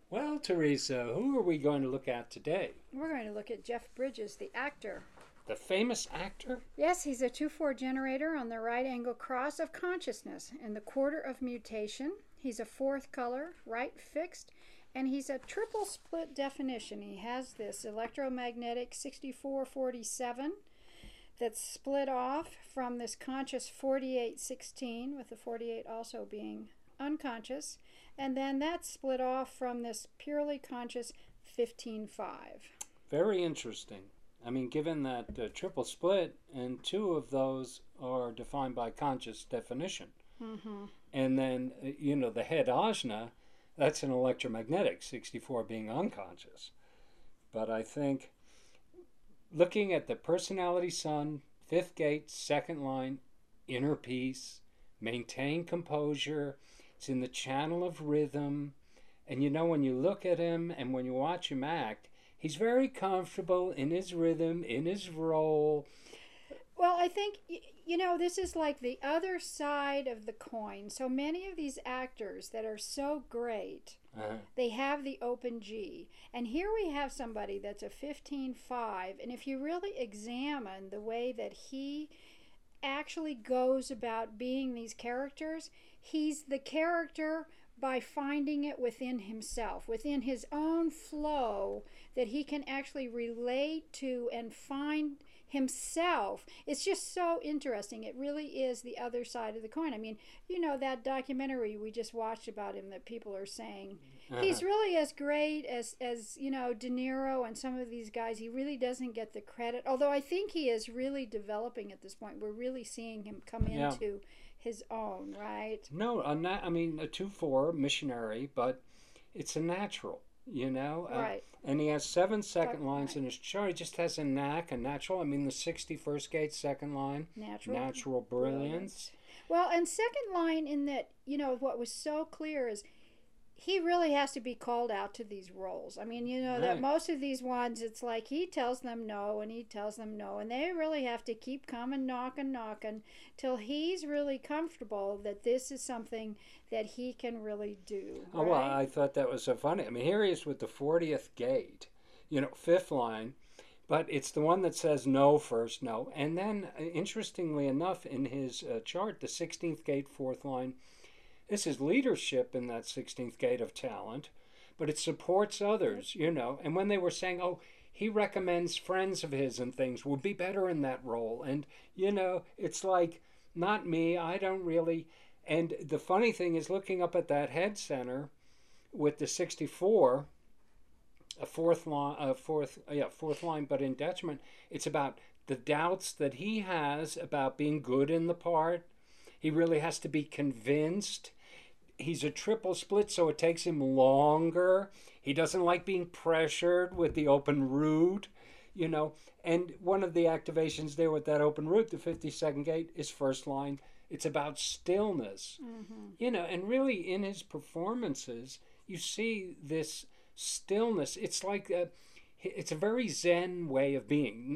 Well, Teresa, who are we going to look at today? We're going to look at Jeff Bridges, the actor. The famous actor? Yes, he's a 2-4 generator on the right angle cross of consciousness in the quarter of mutation. He's a fourth color, right fixed, and he's a triple split definition. He has this electromagnetic 6447 that's split off from this conscious 4816, with the 48 also being unconscious, and then that's split off from this purely conscious 15-5. Very interesting. I mean, given that triple split, and two of those are defined by conscious definition. Mm-hmm. And then, the head ajna, that's an electromagnetic, 64 being unconscious. But I think looking at the personality sun, fifth gate, second line, inner peace, maintain composure, it's in the channel of rhythm. And when you look at him and when you watch him act, he's very comfortable in his rhythm, in his role. Well, I think, this is like the other side of the coin. So many of these actors that are so great, they have the open G. And here we have somebody that's a 15-5. And if you really examine the way that he actually goes about being these characters, he's the character by finding it within himself, within his own flow, that he can actually relate to and find himself. It's just so interesting. It really is the other side of the coin. I mean, that documentary we just watched about him that people are saying he's really as great as De Niro and some of these guys. He really doesn't get the credit, although I think he is really developing at this point. We're really seeing him come into his own, right? No, a 2-4 missionary, but it's a natural, Right. And he has 7 second lines in his chart. He just has a natural. I mean, the 61st gate, second line, natural brilliance. Well, and second line in that, what was so clear is he really has to be called out to these roles. I mean, that most of these ones, it's like he tells them no and he tells them no, and they really have to keep coming, knocking till he's really comfortable that this is something that he can really do. Right? Oh, well, I thought that was so funny. I mean, here he is with the 40th gate, fifth line, but it's the one that says no first, no. And then, interestingly enough, in his chart, the 16th gate, fourth line, this is leadership in that 16th gate of talent, but it supports others, And when they were saying, oh, he recommends friends of his and things would be better in that role. And, it's like, not me, I don't really. And the funny thing is, looking up at that head center with the 64, a fourth line, but in detriment, it's about the doubts that he has about being good in the part. He really has to be convinced. He's a triple split, so it takes him longer. He doesn't like being pressured with the open root, And one of the activations there with that open root, the 52nd gate, is first line. It's about stillness, And really in his performances, you see this stillness. It's like it's a very Zen way of being.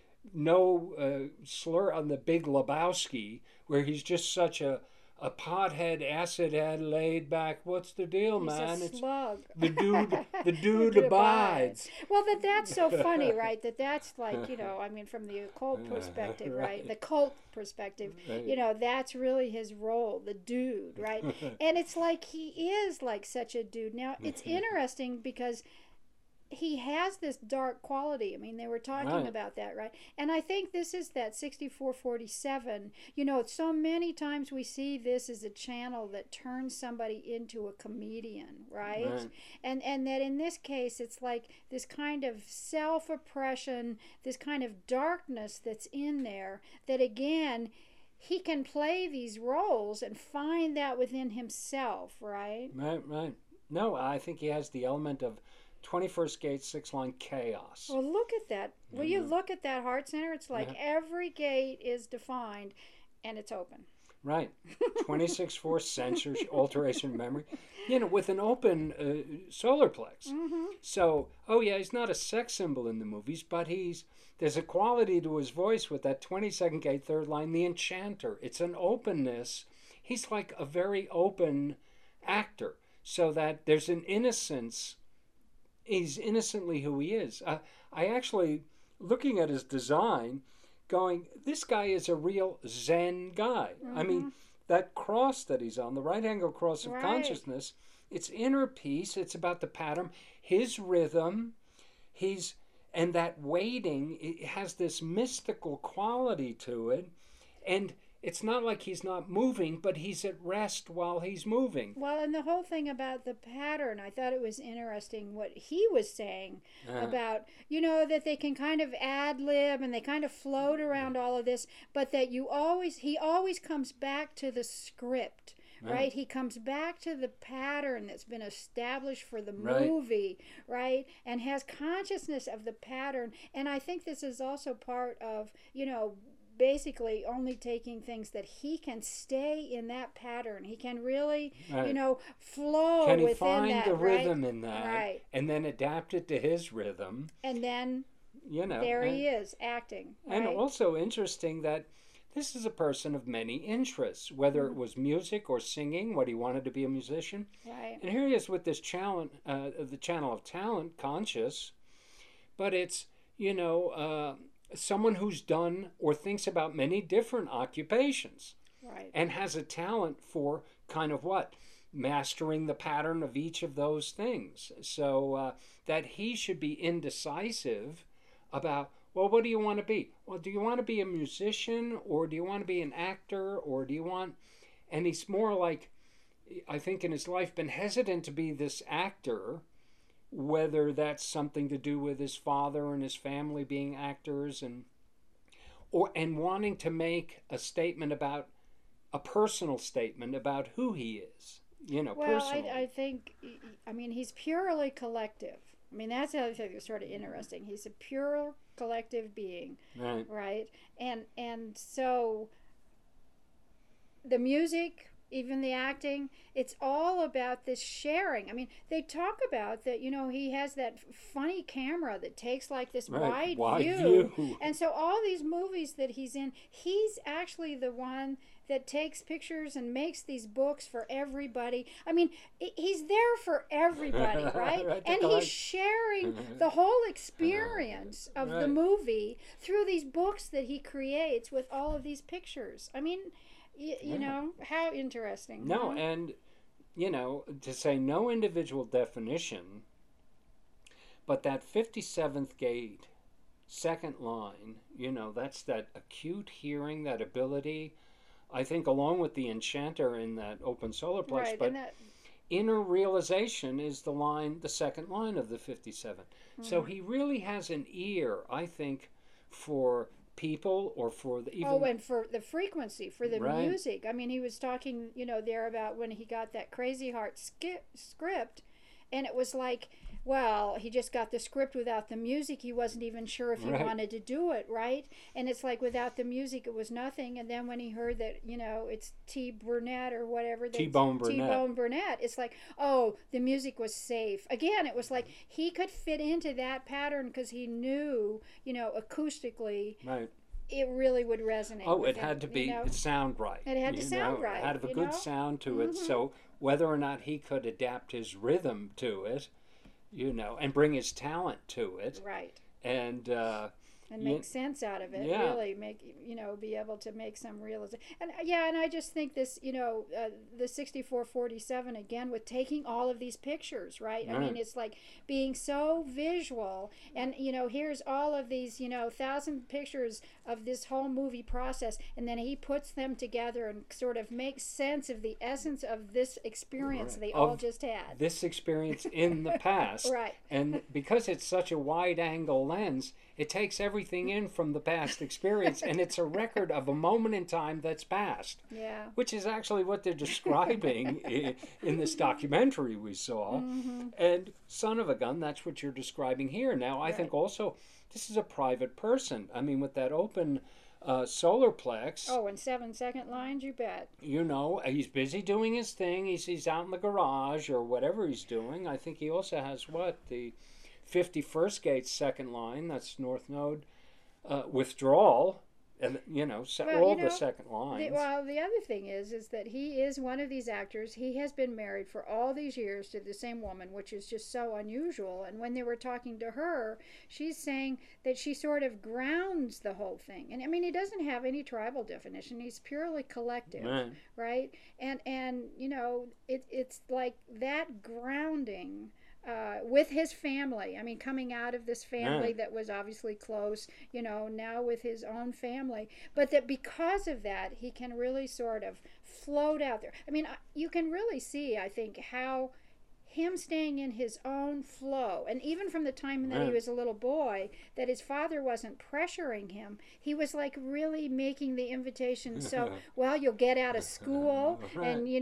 No slur on the Big Lebowski, where he's just such a pothead, acid head, laid back. What's the deal, man? He's a slug. It's the dude abides. Well, that's so funny, right? That's like, from the occult perspective, right? The cult perspective, Right. That's really his role, the dude, right? And it's like he is like such a dude. Now, it's interesting because he has this dark quality. I mean, they were talking about that, right? And I think this is that 6447. So many times we see this as a channel that turns somebody into a comedian, right? And that in this case, it's like this kind of self-oppression, this kind of darkness that's in there that, again, he can play these roles and find that within himself, right? Right. No, I think he has the element of 21st gate, 6 line chaos. Well, look at that. Will you look at that heart center? It's like every gate is defined and it's open. Right. 26-4 sensors, alteration of memory. With an open solar plex. So, he's not a sex symbol in the movies, but there's a quality to his voice with that 22nd gate, third line, the enchanter. It's an openness. He's like a very open actor. so that there's an innocence. He's innocently who he is. I actually, looking at his design, going, this guy is a real Zen guy. I mean, that cross that he's on, the right angle cross of consciousness, it's inner peace. It's about the pattern, his rhythm. And that waiting, it has this mystical quality to it. And it's not like he's not moving, but he's at rest while he's moving. Well, and the whole thing about the pattern, I thought it was interesting what he was saying about, that they can kind of ad lib and they kind of float around all of this, but that he always comes back to the script. Right? He comes back to the pattern that's been established for the movie, right? And has consciousness of the pattern. And I think this is also part of, basically only taking things that he can stay in that pattern. He can really, flow can he within find that, the rhythm in that, right? And then adapt it to his rhythm. And then, there he is acting. Right? And also interesting that this is a person of many interests, whether it was music or singing, what he wanted to be a musician. Right. And here he is with this channel, the channel of talent, conscious, but it's, someone who's done or thinks about many different occupations. Right. And has a talent for kind of what? Mastering the pattern of each of those things. So that he should be indecisive about, well, what do you want to be? Well, do you want to be a musician, or do you want to be an actor, or do you want... And he's more like, I think in his life, been hesitant to be this actor, whether that's something to do with his father and his family being actors, and wanting to make a statement about, a personal statement about who he is, personally. I think, he's purely collective. That's the other thing that's sort of interesting. He's a pure collective being, right? And so the music, even the acting, it's all about this sharing. They talk about that, he has that funny camera that takes like this wide view. And so all these movies that he's in, he's actually the one that takes pictures and makes these books for everybody. He's there for everybody, right? And he's sharing the whole experience of the movie through these books that he creates with all of these pictures. You know, how interesting. No, and, to say no individual definition, but that 57th gate, second line, that's that acute hearing, that ability, I think, along with the enchanter in that open solar plex, but inner realization is the second line of the 57. So he really has an ear, I think, for people, or for the and for the frequency, for the music. He was talking, there about when he got that Crazy Heart script, and it was like, well, he just got the script without the music. He wasn't even sure if he wanted to do it, right? And it's like, without the music, it was nothing. And then when he heard that, it's T. Burnett or whatever, T-Bone Burnett, it's like, oh, the music was safe. Again, it was like he could fit into that pattern because he knew, acoustically, it really would resonate. Oh, it had to sound right. It had to sound right. It had to have a good sound to it. So whether or not he could adapt his rhythm to it, and bring his talent to it. Right. And make sense out of it. Really make, be able to make some realization. And and I just think this, the 6447 again, with taking all of these pictures, right? It's like being so visual, and here's all of these 1,000 pictures of this whole movie process, and then he puts them together and sort of makes sense of the essence of this experience they all just had. This experience in the past. Right. And because it's such a wide angle lens, it takes everything in from the past experience, and it's a record of a moment in time that's past. Yeah. Which is actually what they're describing in this documentary we saw. And son of a gun, that's what you're describing here. Now, I think also this is a private person. With that open solar plex. Oh, and 7-second lines, you bet. He's busy doing his thing. He's out in the garage or whatever he's doing. I think he also has the 51st gate second line, that's North Node, withdrawal, And Well, the second lines. The other thing is that he is one of these actors. He has been married for all these years to the same woman, which is just so unusual. And when they were talking to her, she's saying that she sort of grounds the whole thing. And I mean, he doesn't have any tribal definition. He's purely collective, right? And it's like that grounding. With his family. I mean, coming out of this family that was obviously close, now with his own family. But that because of that, he can really sort of float out there. I mean, you can really see, I think, how him staying in his own flow, and even from the time that he was a little boy, that his father wasn't pressuring him, he was like really making the invitation. So, well, you'll get out of school, and make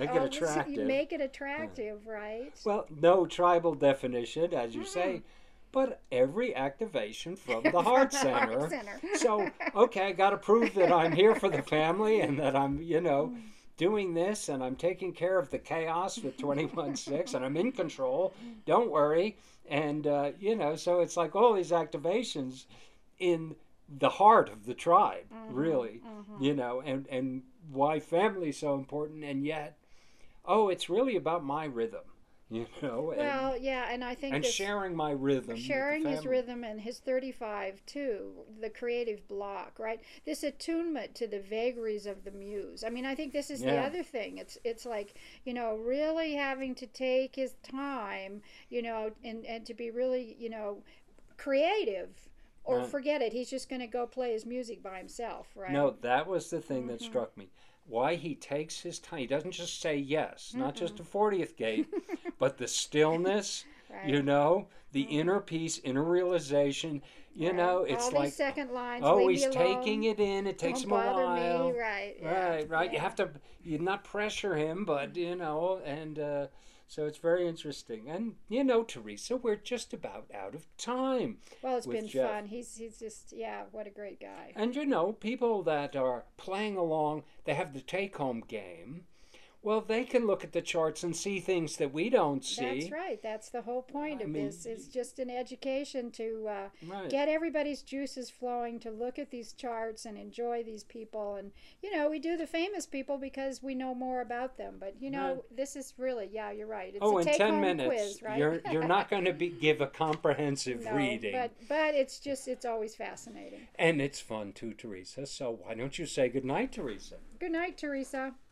it attractive, right? Well, no tribal definition, as you say, but every activation from the heart center. So, okay, I got to prove that I'm here for the family and that I'm, doing this, and I'm taking care of the chaos with 21-6, and I'm in control. Don't worry. And, so it's like all these activations in the heart of the tribe, really, and why family is so important. And yet, it's really about my rhythm. Well, yeah, and I think sharing my rhythm, sharing his rhythm, and his 35 too, the creative block, right? This attunement to the vagaries of the muse. I mean, I think this is the other thing. It's like, really having to take his time, and to be really, creative. Or forget it. He's just going to go play his music by himself, right? No, that was the thing that struck me. Why he takes his time. He doesn't just say yes, not just a 40th gate, but the stillness, the inner peace, inner realization. It's all like these second lines. He's taking it in. It takes him a while. Me. Right. Right. Yeah. You have to, not pressure him, but and. So it's very interesting. And, Teresa, we're just about out of time. Well, it's been Jeff. fun. He's just, what a great guy. And, people that are playing along, they have the take-home game. Well, they can look at the charts and see things that we don't see. That's right. That's the whole point of this. It's just an education to get everybody's juices flowing, to look at these charts and enjoy these people. And, we do the famous people because we know more about them. But, this is really, you're right. It's a in 10 minutes, quiz, right? you're not going to give a comprehensive reading. But it's always fascinating. And it's fun too, Teresa. So why don't you say good night, Teresa? Good night, Teresa.